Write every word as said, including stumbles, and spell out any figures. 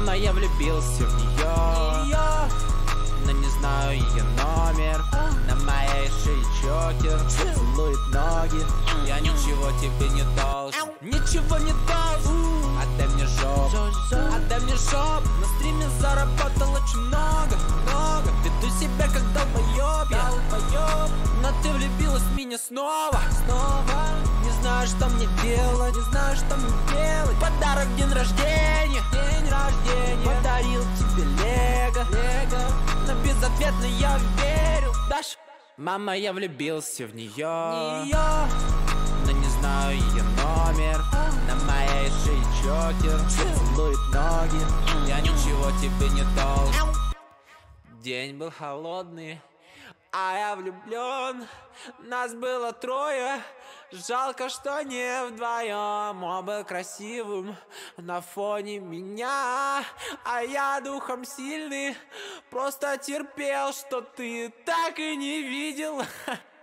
Мама, я влюбился в нее, но не знаю ее номер. На моей шее чокер, целует ноги. Я ничего тебе не должен, ничего не должен. Отдай мне жопу, отдай мне жопу. На стриме заработал очень много, много. Веду себя как долбоёб, я долбоёб. Но ты влюбилась в меня снова, снова. Не знаю, что мне делать, не знаю, что мне делать. Подарок день рождения, день рождения. Подарил тебе лего, лего. Но безответно я верил, Даш. Мама, я влюбился в нее, но не знаю ее номер. На моей шее чокер, целует ноги. Я ничего тебе не должен. День был холодный, а я влюблен. Нас было трое, жалко, что не вдвоем. Он был красивым на фоне меня, а я духом сильный, просто терпел, что ты так и не видел.